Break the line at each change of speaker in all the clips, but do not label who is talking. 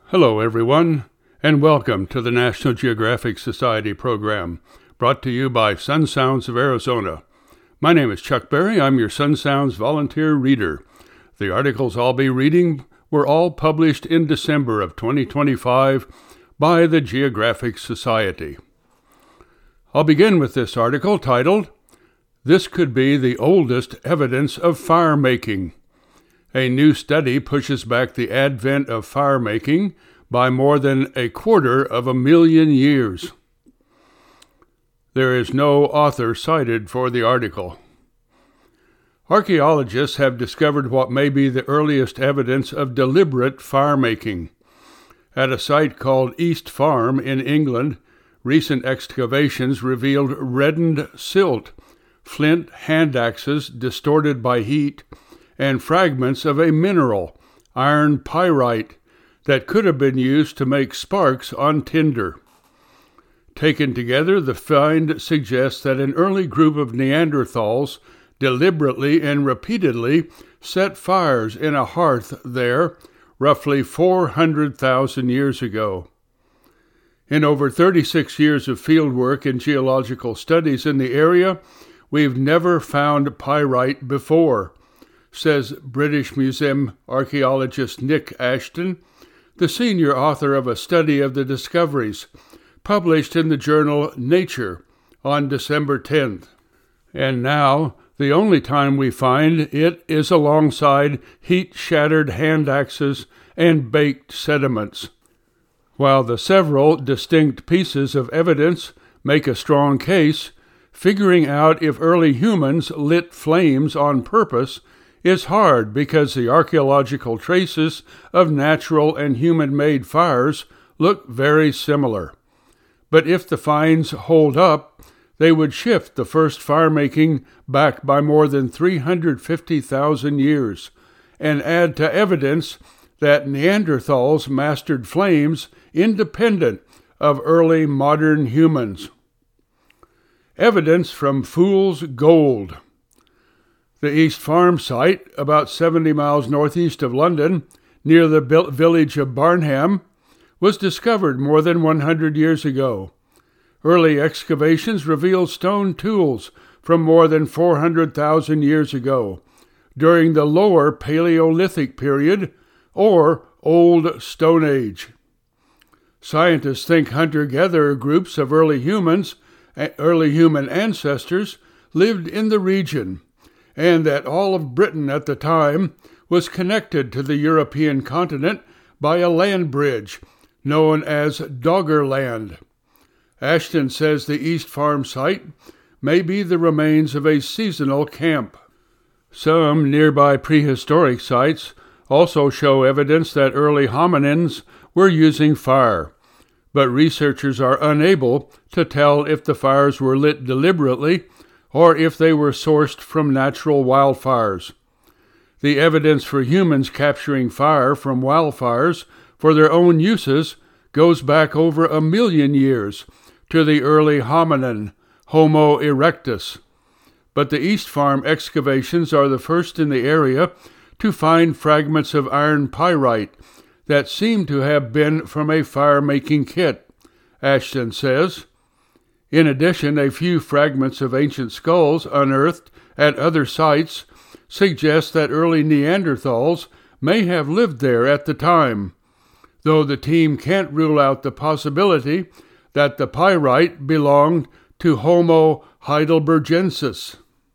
Hello, everyone, and welcome to the National Geographic Society program, brought to you by Sun Sounds of Arizona. My name is Chuck Berry. I'm your Sun Sounds volunteer reader. The articles I'll be reading were all published in December of 2025 by the Geographic Society. I'll begin with this article titled, "This Could Be the Oldest Evidence of Fire Making." A new study pushes back the advent of fire-making by more than 250,000 years. There is no author cited for the article. Archaeologists have discovered what may be the earliest evidence of deliberate fire-making. At a site called East Farm in England, recent excavations revealed reddened silt, flint hand axes distorted by heat, and fragments of a mineral, iron pyrite, that could have been used to make sparks on tinder. Taken together, the find suggests that an early group of Neanderthals deliberately and repeatedly set fires in a hearth there roughly 400,000 years ago. In over 36 years of fieldwork and geological studies in the area, we've never found pyrite before, says British Museum archaeologist Nick Ashton, the senior author of a study of the discoveries, published in the journal Nature on December 10th. And now, the only time we find it is alongside heat-shattered hand axes and baked sediments. While the several distinct pieces of evidence make a strong case, figuring out if early humans lit flames on purpose is hard because the archaeological traces of natural and human-made fires look very similar. But if the finds hold up, they would shift the first fire-making back by more than 350,000 years and add to evidence that Neanderthals mastered flames independent of early modern humans. Evidence from Fool's Gold. The East Farm site, about 70 miles northeast of London, near the village of Barnham, was discovered more than 100 years ago. Early excavations reveal stone tools from more than 400,000 years ago, during the Lower Paleolithic period, or Old Stone Age. Scientists think hunter-gatherer groups of early human ancestors lived in the region, and that all of Britain at the time was connected to the European continent by a land bridge known as Doggerland. Ashton says the East Farm site may be the remains of a seasonal camp. Some nearby prehistoric sites also show evidence that early hominins were using fire, but researchers are unable to tell if the fires were lit deliberately or if they were sourced from natural wildfires. The evidence for humans capturing fire from wildfires for their own uses goes back over 1,000,000 years to the early hominin, Homo erectus. But the East Farm excavations are the first in the area to find fragments of iron pyrite that seem to have been from a fire-making kit, Ashton says. In addition, a few fragments of ancient skulls unearthed at other sites suggest that early Neanderthals may have lived there at the time, though the team can't rule out the possibility that the pyrite belonged to Homo heidelbergensis.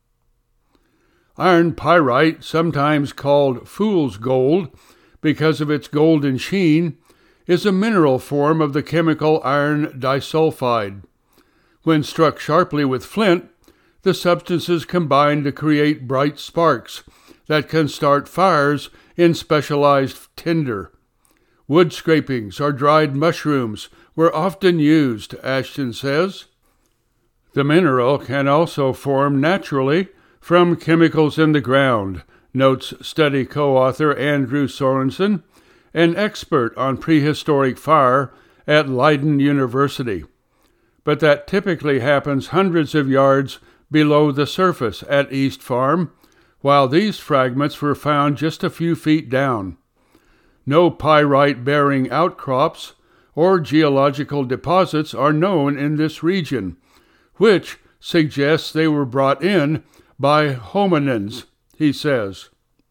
Iron pyrite, sometimes called fool's gold because of its golden sheen, is a mineral form of the chemical iron disulfide. When struck sharply with flint, the substances combine to create bright sparks that can start fires in specialized tinder. Wood scrapings or dried mushrooms were often used, Ashton says. The mineral can also form naturally from chemicals in the ground, notes study co-author Andrew Sorensen, an expert on prehistoric fire at Leiden University. But that typically happens hundreds of yards below the surface at East Farm, while these fragments were found just a few feet down. No pyrite-bearing outcrops or geological deposits are known in this region, which suggests they were brought in by hominins, he says.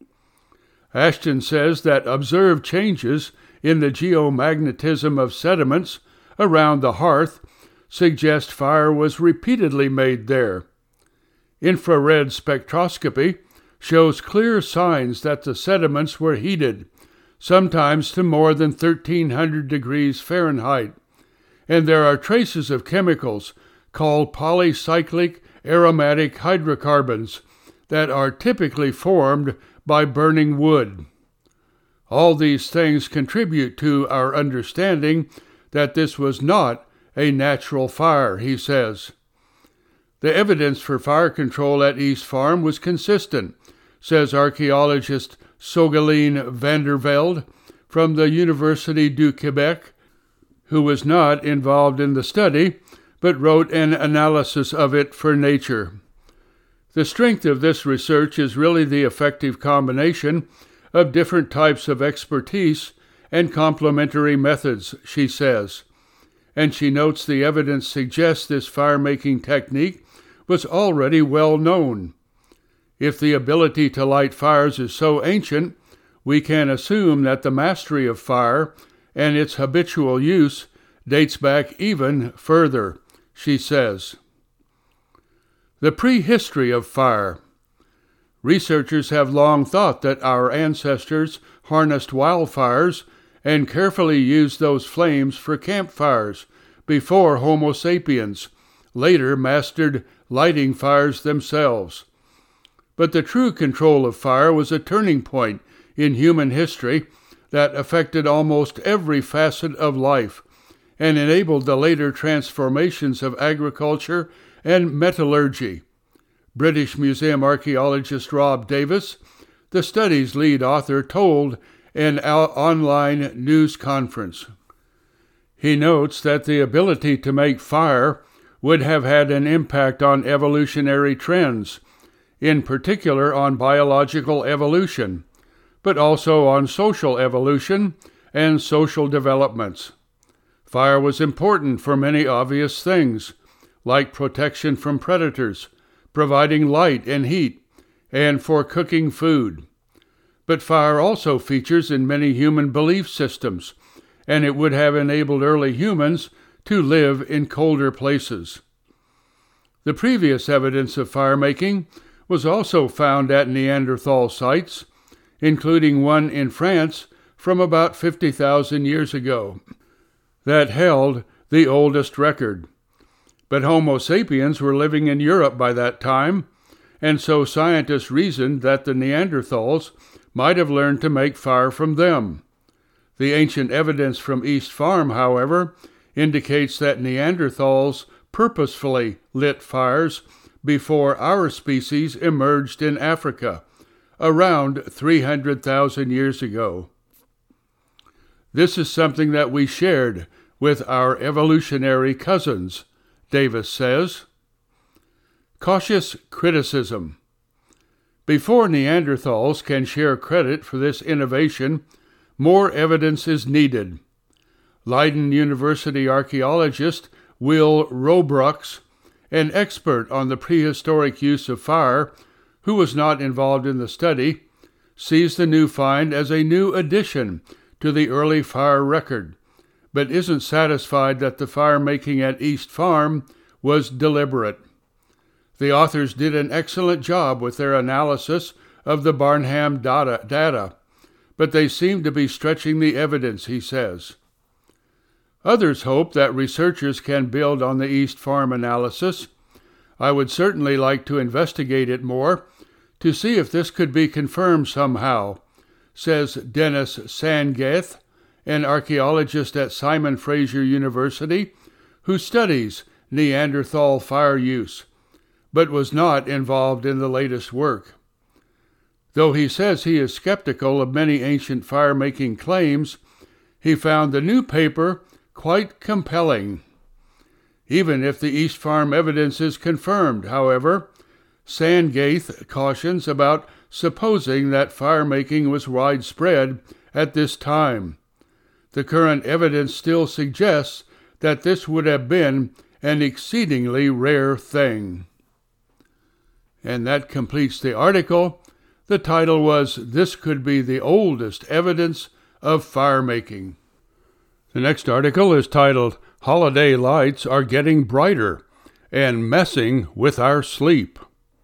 Ashton says that observed changes in the geomagnetism of sediments around the hearth suggest fire was repeatedly made there. Infrared spectroscopy shows clear signs that the sediments were heated, sometimes to more than 1,300 degrees Fahrenheit, and there are traces of chemicals called polycyclic aromatic hydrocarbons that are typically formed by burning wood. All these things contribute to our understanding that this was not a natural fire, he says. The evidence for fire control at East Farm was consistent, says archaeologist Sogeline van der Velde from the Université du Québec, who was not involved in the study, but wrote an analysis of it for Nature. The strength of this research is really the effective combination of different types of expertise and complementary methods, she says. And she notes the evidence suggests this fire-making technique was already well known. If the ability to light fires is so ancient, we can assume that the mastery of fire and its habitual use dates back even further, she says. The prehistory of fire. Researchers have long thought that our ancestors harnessed wildfires and carefully used those flames for campfires before Homo sapiens later mastered lighting fires themselves. But the true control of fire was a turning point in human history that affected almost every facet of life and enabled the later transformations of agriculture and metallurgy. British Museum archaeologist Rob Davis, the study's lead author, told an online news conference. He notes that the ability to make fire would have had an impact on evolutionary trends, in particular on biological evolution, but also on social evolution and social developments. Fire was important for many obvious things, like protection from predators, providing light and heat, and for cooking food. But fire also features in many human belief systems, and it would have enabled early humans to live in colder places. The previous evidence of fire-making was also found at Neanderthal sites, including one in France from about 50,000 years ago, that held the oldest record. But Homo sapiens were living in Europe by that time, and so scientists reasoned that the Neanderthals might have learned to make fire from them. The ancient evidence from East Farm, however, indicates that Neanderthals purposefully lit fires before our species emerged in Africa, around 300,000 years ago. This is something that we shared with our evolutionary cousins, Davis says. Cautious criticism. Before Neanderthals can share credit for this innovation, more evidence is needed. Leiden University archaeologist Will Robrooks, an expert on the prehistoric use of fire, who was not involved in the study, sees the new find as a new addition to the early fire record, but isn't satisfied that the fire-making at East Farm was deliberate. The authors did an excellent job with their analysis of the Barnham data, but they seem to be stretching the evidence, he says. Others hope that researchers can build on the East Farm analysis. I would certainly like to investigate it more to see if this could be confirmed somehow, says Dennis Sangath, an archaeologist at Simon Fraser University, who studies Neanderthal fire use, but was not involved in the latest work. Though he says he is skeptical of many ancient fire-making claims, he found the new paper quite compelling. Even if the East Farm evidence is confirmed, however, Sangath cautions about supposing that fire-making was widespread at this time. The current evidence still suggests that this would have been an exceedingly rare thing. And that completes the article. The title was, "This Could Be the Oldest Evidence of Fire Making." The next article is titled, "Holiday Lights Are Getting Brighter and Messing with Our Sleep,"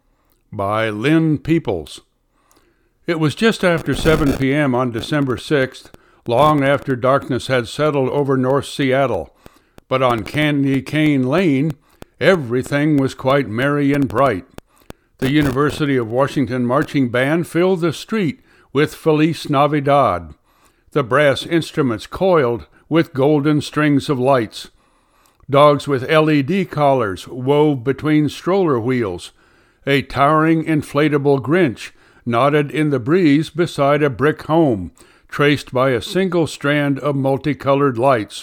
by Lynn Peoples. It was just after 7 p.m. on December 6th, long after darkness had settled over North Seattle, but on Candy Cane Lane, everything was quite merry and bright. The University of Washington marching band filled the street with Feliz Navidad. The brass instruments coiled with golden strings of lights. Dogs with LED collars wove between stroller wheels. A towering inflatable Grinch nodded in the breeze beside a brick home, traced by a single strand of multicolored lights.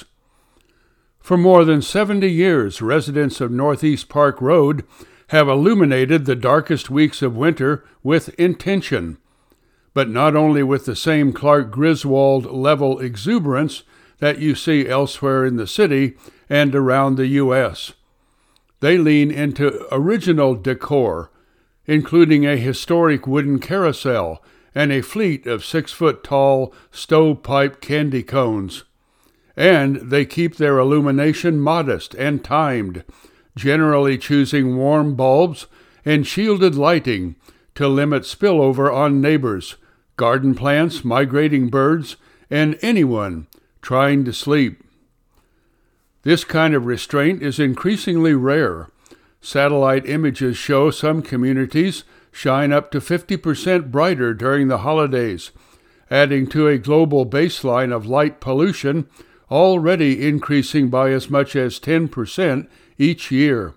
For more than 70 years, residents of Northeast Park Road have illuminated the darkest weeks of winter with intention, but not only with the same Clark Griswold-level exuberance that you see elsewhere in the city and around the U.S. They lean into original decor, including a historic wooden carousel and a fleet of 6-foot-tall stovepipe candy cones. And they keep their illumination modest and timed, generally choosing warm bulbs and shielded lighting to limit spillover on neighbors, garden plants, migrating birds, and anyone trying to sleep. This kind of restraint is increasingly rare. Satellite images show some communities shine up to 50% brighter during the holidays, adding to a global baseline of light pollution already increasing by as much as 10% each year.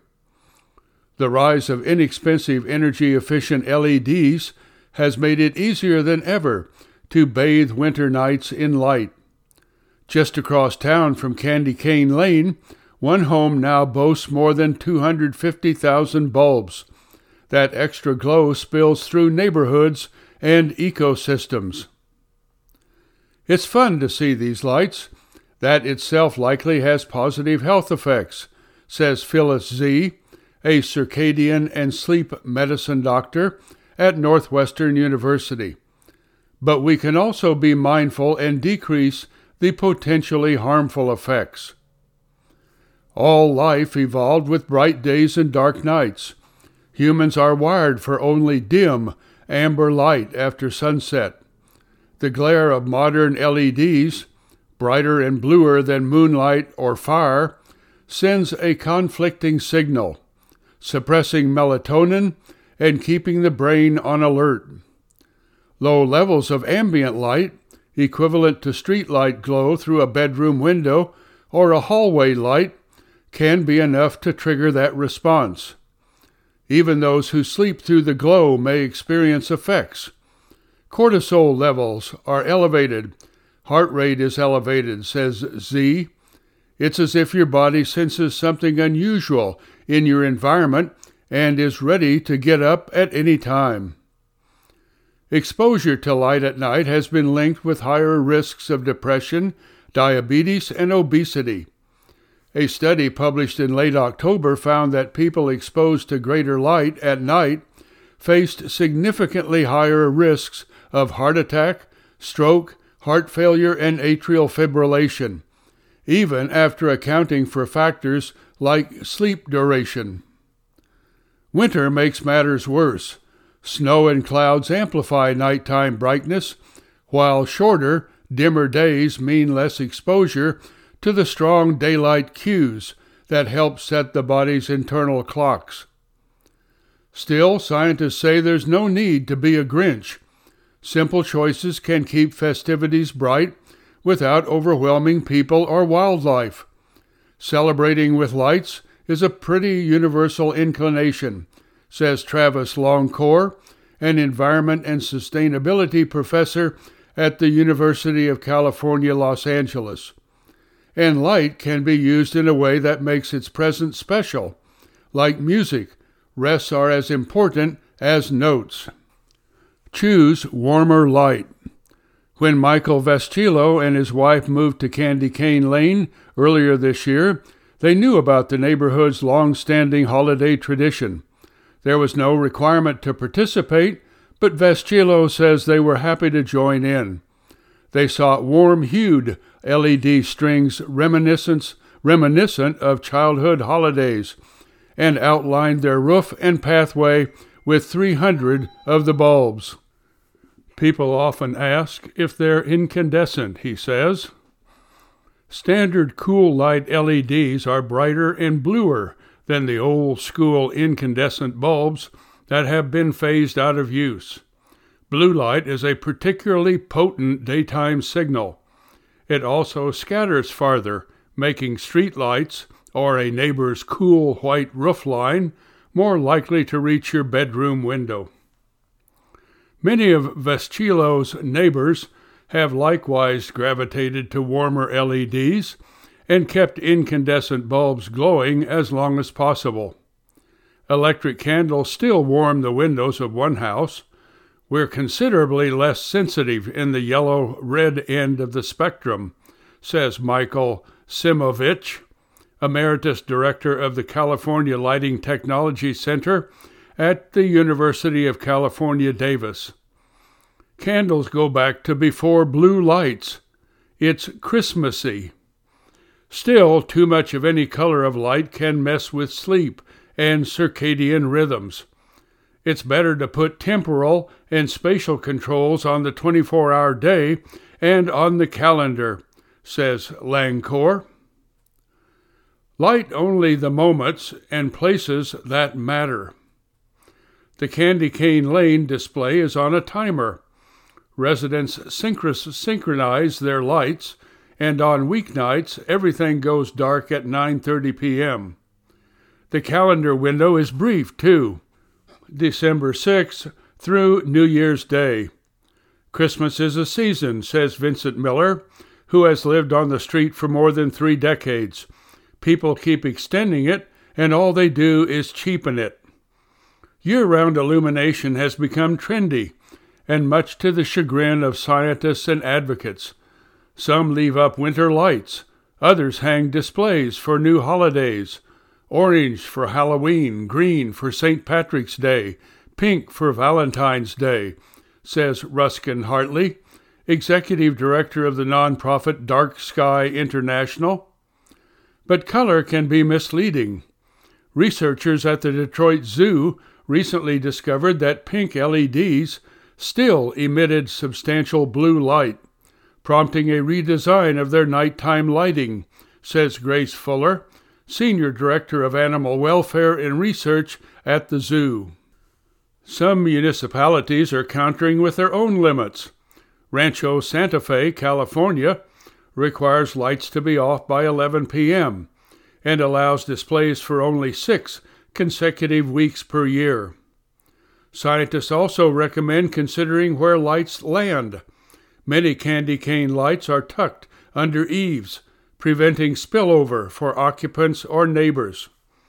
The rise of inexpensive energy-efficient LEDs has made it easier than ever to bathe winter nights in light. Just across town from Candy Cane Lane, one home now boasts more than 250,000 bulbs. That extra glow spills through neighborhoods and ecosystems. It's fun to see these lights. That itself likely has positive health effects, says Phyllis Z., a circadian and sleep medicine doctor at Northwestern University. But we can also be mindful and decrease the potentially harmful effects. All life evolved with bright days and dark nights. Humans are wired for only dim, amber light after sunset. The glare of modern LEDs, brighter and bluer than moonlight or fire, sends a conflicting signal, suppressing melatonin and keeping the brain on alert. Low levels of ambient light, equivalent to streetlight glow through a bedroom window or a hallway light, can be enough to trigger that response. Even those who sleep through the glow may experience effects. Cortisol levels are elevated. Heart rate is elevated, says Z. It's as if your body senses something unusual in your environment and is ready to get up at any time. Exposure to light at night has been linked with higher risks of depression, diabetes, and obesity. A study published in late October found that people exposed to greater light at night faced significantly higher risks of heart attack, stroke, heart failure, and atrial fibrillation, even after accounting for factors like sleep duration. Winter makes matters worse. Snow and clouds amplify nighttime brightness, while shorter, dimmer days mean less exposure to the strong daylight cues that help set the body's internal clocks. Still, scientists say there's no need to be a Grinch. Simple choices can keep festivities bright without overwhelming people or wildlife. Celebrating with lights is a pretty universal inclination, says Travis Longcore, an environment and sustainability professor at the University of California, Los Angeles. And light can be used in a way that makes its presence special. Like music, rests are as important as notes. Choose warmer light. When Michael Vescillo and his wife moved to Candy Cane Lane earlier this year, they knew about the neighborhood's long-standing holiday tradition. There was no requirement to participate, but Vescillo says they were happy to join in. They saw warm-hued LED strings reminiscent of childhood holidays, and outlined their roof and pathway with 300 of the bulbs. People often ask if they're incandescent, he says. Standard cool light LEDs are brighter and bluer than the old-school incandescent bulbs that have been phased out of use. Blue light is a particularly potent daytime signal. It also scatters farther, making street lights or a neighbor's cool white roof line more likely to reach your bedroom window. Many of Vescillo's neighbors have likewise gravitated to warmer LEDs and kept incandescent bulbs glowing as long as possible. Electric candles still warm the windows of one house. We're considerably less sensitive in the yellow-red end of the spectrum, says Michael Simovich, Emeritus Director of the California Lighting Technology Center at the University of California, Davis. Candles go back to before blue lights. It's Christmassy. Still, too much of any color of light can mess with sleep and circadian rhythms. It's better to put temporal and spatial controls on the 24-hour day and on the calendar, says Langcourt. Light only the moments and places that matter. The Candy Cane Lane display is on a timer. Residents synchronize their lights, and on weeknights, everything goes dark at 9:30 p.m. The calendar window is brief, too, December 6th through New Year's Day. Christmas is a season, says Vincent Miller, who has lived on the street for more than 3 decades. People keep extending it, and all they do is cheapen it. Year-round illumination has become trendy, and much to the chagrin of scientists and advocates. Some leave up winter lights, others hang displays for new holidays, orange for Halloween, green for St. Patrick's Day, pink for Valentine's Day, says Ruskin Hartley, Executive Director of the nonprofit Dark Sky International. But color can be misleading. Researchers at the Detroit Zoo recently discovered that pink LEDs still emitted substantial blue light, prompting a redesign of their nighttime lighting, says Grace Fuller, Senior Director of Animal Welfare and Research at the zoo. Some municipalities are countering with their own limits. Rancho Santa Fe, California, requires lights to be off by 11 p.m. and allows displays for only 6 consecutive weeks per year. Scientists also recommend considering where lights land. Many candy cane lights are tucked under eaves, preventing spillover for occupants or neighbors.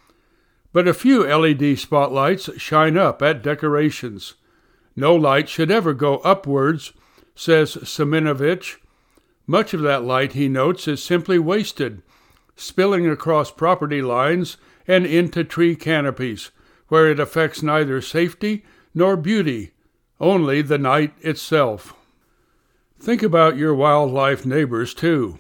But a few LED spotlights shine up at decorations. No light should ever go upwards, says Seminovich. Much of that light, he notes, is simply wasted, spilling across property lines and into tree canopies, where it affects neither safety nor beauty, only the night itself. Think about your wildlife neighbors, too.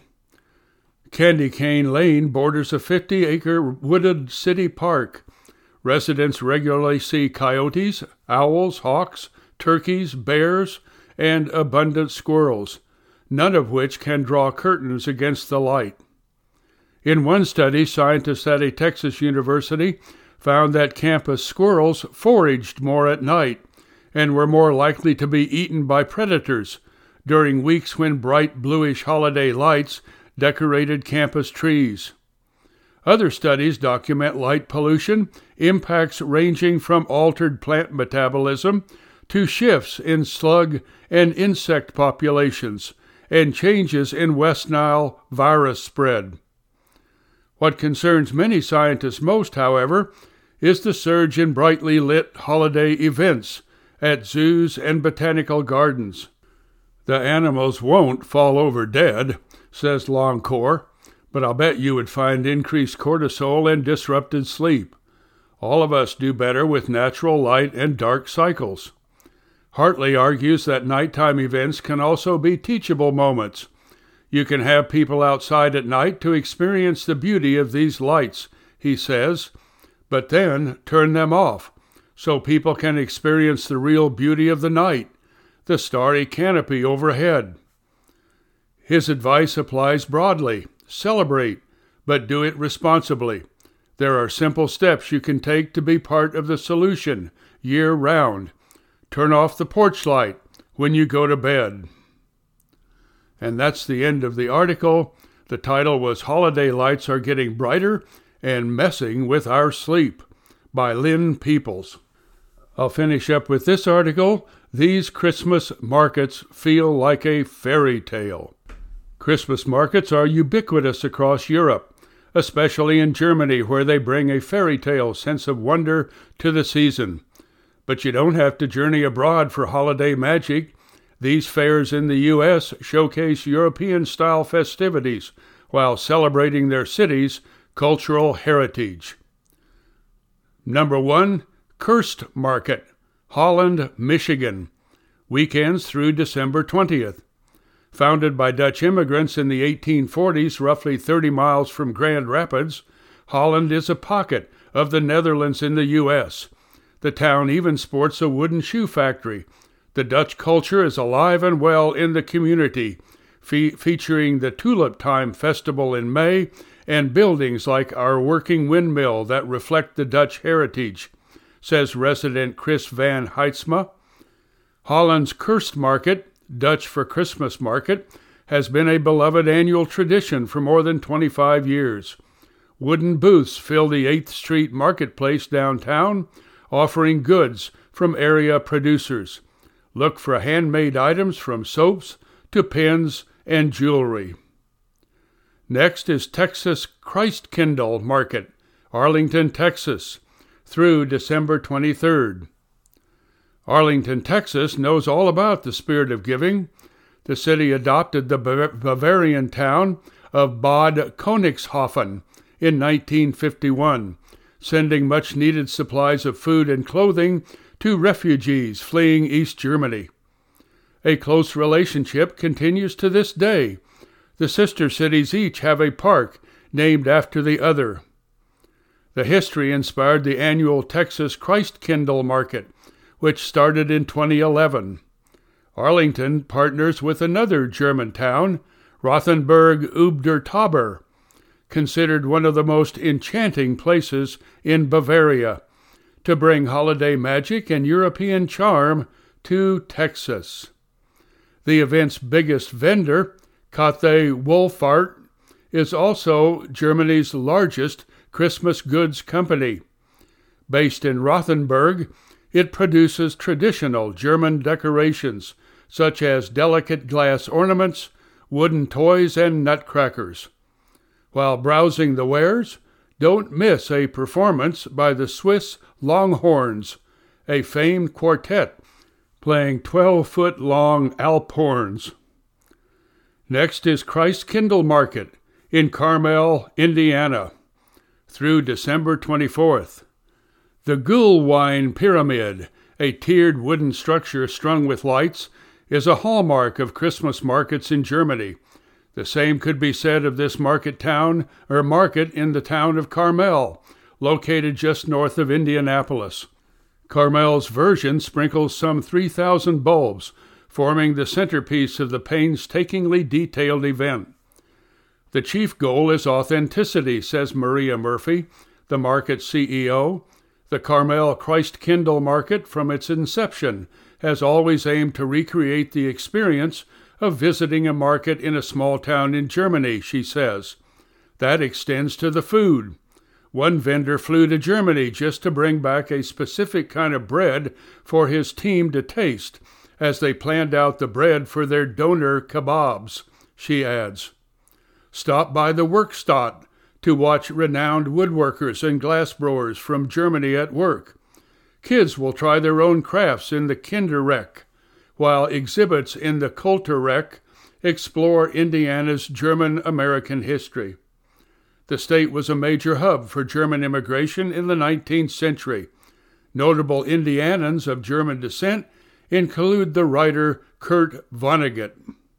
Candy Cane Lane borders a 50-acre wooded city park. Residents regularly see coyotes, owls, hawks, turkeys, bears, and abundant squirrels, none of which can draw curtains against the light. In one study, scientists at a Texas university found that campus squirrels foraged more at night and were more likely to be eaten by predators during weeks when bright bluish holiday lights decorated campus trees. Other studies document light pollution impacts ranging from altered plant metabolism to shifts in slug and insect populations and changes in West Nile virus spread. What concerns many scientists most, however, is the surge in brightly lit holiday events at zoos and botanical gardens. The animals won't fall over dead, says Longcore, but I'll bet you would find increased cortisol and disrupted sleep. All of us do better with natural light and dark cycles. Hartley argues that nighttime events can also be teachable moments. You can have people outside at night to experience the beauty of these lights, he says, but then turn them off so people can experience the real beauty of the night, the starry canopy overhead. His advice applies broadly. Celebrate, but do it responsibly. There are simple steps you can take to be part of the solution year-round. Turn off the porch light when you go to bed. And that's the end of the article. The title was Holiday Lights Are Getting Brighter and Messing with Our Sleep by Lynn Peoples. I'll finish up with this article. These Christmas markets feel like a fairy tale. Christmas markets are ubiquitous across Europe, especially in Germany, where they bring a fairy tale sense of wonder to the season. But you don't have to journey abroad for holiday magic. These fairs in the U.S. showcase European-style festivities while celebrating their city's cultural heritage. Number 1, Kirst Market, Holland, Michigan, weekends through December 20th. Founded by Dutch immigrants in the 1840s, roughly 30 miles from Grand Rapids, Holland is a pocket of the Netherlands in the U.S. The town even sports a wooden shoe factory. The Dutch culture is alive and well in the community, featuring the Tulip Time Festival in May and buildings like our working windmill that reflect the Dutch heritage, says resident Chris van Heidsma. Holland's Kirst Market, Dutch for Christmas market, has been a beloved annual tradition for more than 25 years. Wooden booths fill the 8th Street Marketplace downtown, offering goods from area producers. Look for handmade items from soaps to pens and jewelry. Next is Texas Christkindl Market, Arlington, Texas, through December 23rd. Arlington, Texas knows all about the spirit of giving. The city adopted the Bavarian town of Bad Königshofen in 1951, sending much-needed supplies of food and clothing to refugees fleeing East Germany. A close relationship continues to this day. The sister cities each have a park named after the other. The history inspired the annual Texas Christkindl Market, which started in 2011. Arlington partners with another German town, Rothenburg ob der Tauber, considered one of the most enchanting places in Bavaria, to bring holiday magic and European charm to Texas. The event's biggest vendor, Cathay Wohlfahrt, is also Germany's largest Christmas goods company. Based in Rothenburg, it produces traditional German decorations, such as delicate glass ornaments, wooden toys, and nutcrackers. While browsing the wares, don't miss a performance by the Swiss Longhorns, a famed quartet playing 12-foot-long Alp horns. Next is Christkindl Market in Carmel, Indiana, through December 24th. The Gullwine Pyramid, a tiered wooden structure strung with lights, is a hallmark of Christmas markets in Germany. The same could be said of this market in the town of Carmel, located just north of Indianapolis. Carmel's version sprinkles some 3,000 bulbs, forming the centerpiece of the painstakingly detailed event. The chief goal is authenticity, says Maria Murphy, the market's CEO. The Carmel Christkindl Market, from its inception, has always aimed to recreate the experience of visiting a market in a small town in Germany, she says. That extends to the food. One vendor flew to Germany just to bring back a specific kind of bread for his team to taste, as they planned out the bread for their doner kebabs, she adds. Stop by the Werkstatt to watch renowned woodworkers and glassblowers from Germany at work. Kids will try their own crafts in the Kinderreck, while exhibits in the Kulturreich explore Indiana's German-American history. The state was a major hub for German immigration in the 19th century. Notable Indianans of German descent include the writer Kurt Vonnegut.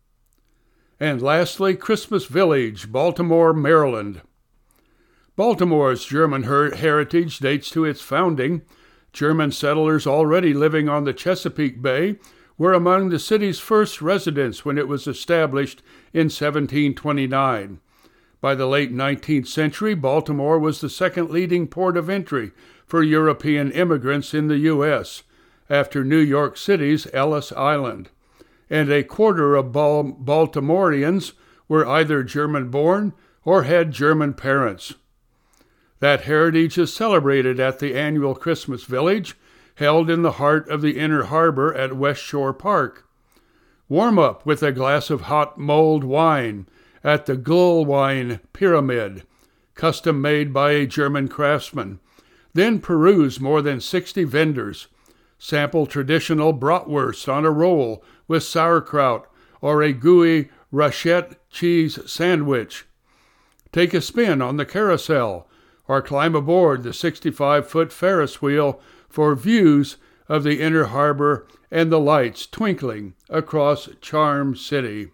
And lastly, Christmas Village, Baltimore, Maryland. Baltimore's German heritage dates to its founding. German settlers already living on the Chesapeake Bay were among the city's first residents when it was established in 1729. By the late 19th century, Baltimore was the second leading port of entry for European immigrants in the U.S., after New York City's Ellis Island, and a quarter of Baltimoreans were either German-born or had German parents. That heritage is celebrated at the annual Christmas Village, held in the heart of the Inner Harbor at West Shore Park. Warm up with a glass of hot mulled wine at the Gullwine Pyramid, custom made by a German craftsman. Then peruse more than 60 vendors. Sample traditional bratwurst on a roll with sauerkraut or a gooey raclette cheese sandwich. Take a spin on the carousel or climb aboard the 65-foot Ferris wheel for views of the Inner Harbor and the lights twinkling across Charm City.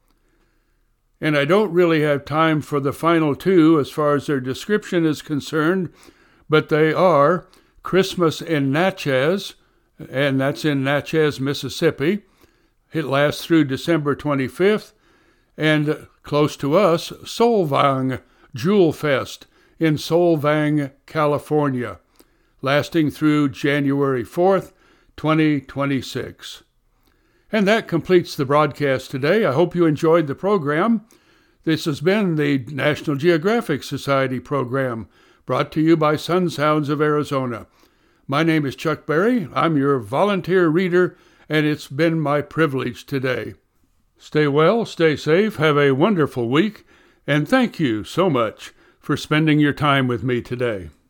And I don't really have time for the final two as far as their description is concerned, but they are Christmas in Natchez, and that's in Natchez, Mississippi. It lasts through December 25th, and close to us, Solvang Jewel Fest in Solvang, California, lasting through January 4th, 2026. And that completes the broadcast today. I hope you enjoyed the program. This has been the National Geographic Society program, brought to you by Sun Sounds of Arizona. My name is Chuck Berry. I'm your volunteer reader, and it's been my privilege today. Stay well, stay safe, have a wonderful week, and thank you so much for spending your time with me today.